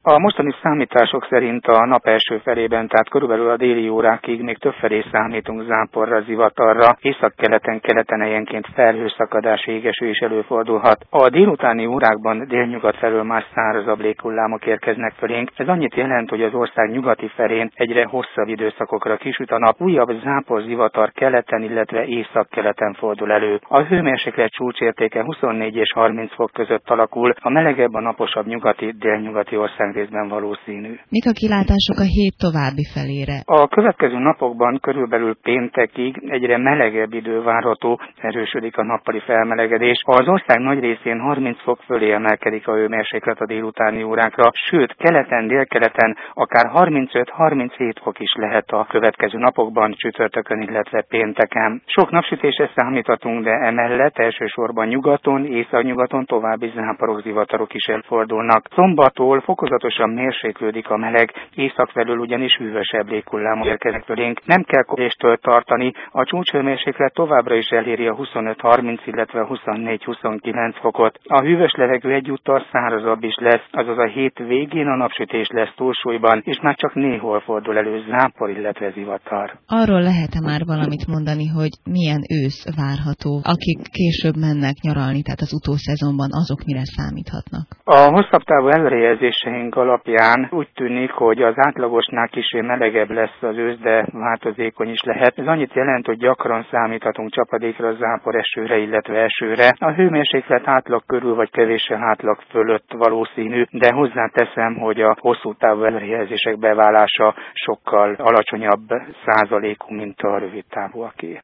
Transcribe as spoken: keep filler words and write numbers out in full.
A mostani számítások szerint a nap első felében, tehát körülbelül a déli órákig még többfelé számítunk záporra, zivatarra, északkeleten, keleten helyenként felhőszakadás, égeső is előfordulhat. A délutáni órákban délnyugat felől más szárazabb léghullámok érkeznek fölénk. Ez annyit jelent, hogy az ország nyugati felén egyre hosszabb időszakokra kisüt a nap, újabb zápor, zivatar keleten, illetve északkeleten fordul elő. A hőmérséklet csúcsértéke huszonnégy és harminc fok között alakul, a melegebb, a naposabb nyugati, délnyugati ország részben valószínű. Mik a kilátások a hét további felére? A következő napokban körülbelül péntekig egyre melegebb idő várható, erősödik a nappali felmelegedés. Az ország nagy részén harminc fok fölé emelkedik a hőmérséklet a délutáni órákra, sőt keleten, délkeleten akár harmincöt-harminchét fok is lehet a következő napokban, csütörtökön, illetve pénteken. Sok napsütésre számíthatunk, de emellett elsősorban nyugaton, északnyugaton további záporok, zivatarok is elfordulnak. Szombattól fokozatosan mérséklődik a meleg, észak felől ugyanis hűvösebb léghullámok érkeznek fölénk. Nem kell koréstől tartani, a csúcshőmérséklet továbbra is eléri a huszonöt-harminc, illetve huszonnégy-huszonkilenc fokot. A hűvös levegő egyúttal szárazabb is lesz, azaz a hét végén a napsütés lesz túlsúlyban, és már csak néhol fordul elő zápor, illetve zivatar. Arról lehet-e már valamit mondani, hogy milyen ősz várható? Akik később mennek nyaralni, tehát az utószezonban, azok mire számíthatnak? A hosszabb távú előrejelzéseink alapján úgy tűnik, hogy az átlagosnál kicsit melegebb lesz az ősz, de változékony is lehet. Ez annyit jelent, hogy gyakran számíthatunk csapadékra, záporesőre, illetve esőre. A hőmérséklet átlag körül vagy kevéssel átlag fölött valószínű, de hozzáteszem, hogy a hosszú távú előrejelzések beválása sokkal alacsonyabb százalékú, mint a rövid távúaké.